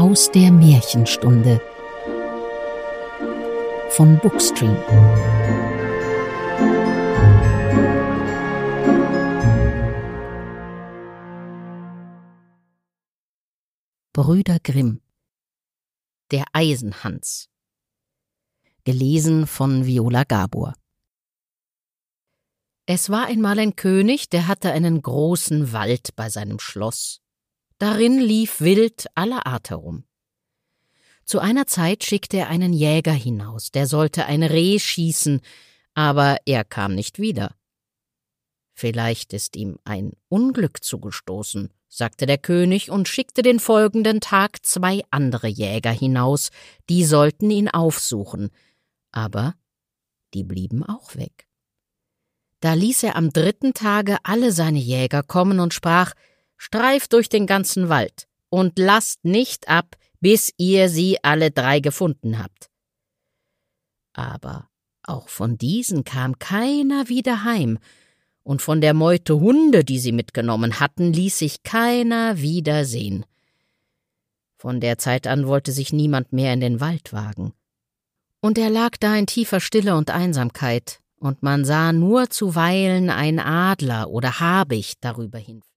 aus der Märchenstunde von Bookstream. Brüder Grimm. Der Eisenhans. Gelesen von Viola Gabor. Es war einmal ein König, der hatte einen großen Wald bei seinem Schloss. Darin lief Wild aller Art herum. Zu einer Zeit schickte er einen Jäger hinaus, der sollte ein Reh schießen, aber er kam nicht wieder. »Vielleicht ist ihm ein Unglück zugestoßen«, sagte der König und schickte den folgenden Tag 2 andere Jäger hinaus, die sollten ihn aufsuchen, aber die blieben auch weg. Da ließ er am 3. Tage alle seine Jäger kommen und sprach: »Streift durch den ganzen Wald und lasst nicht ab, bis ihr sie alle 3 gefunden habt.« Aber auch von diesen kam keiner wieder heim, und von der Meute Hunde, die sie mitgenommen hatten, ließ sich keiner wieder sehen. Von der Zeit an wollte sich niemand mehr in den Wald wagen. Und er lag da in tiefer Stille und Einsamkeit, und man sah nur zuweilen ein Adler oder Habicht darüber hin.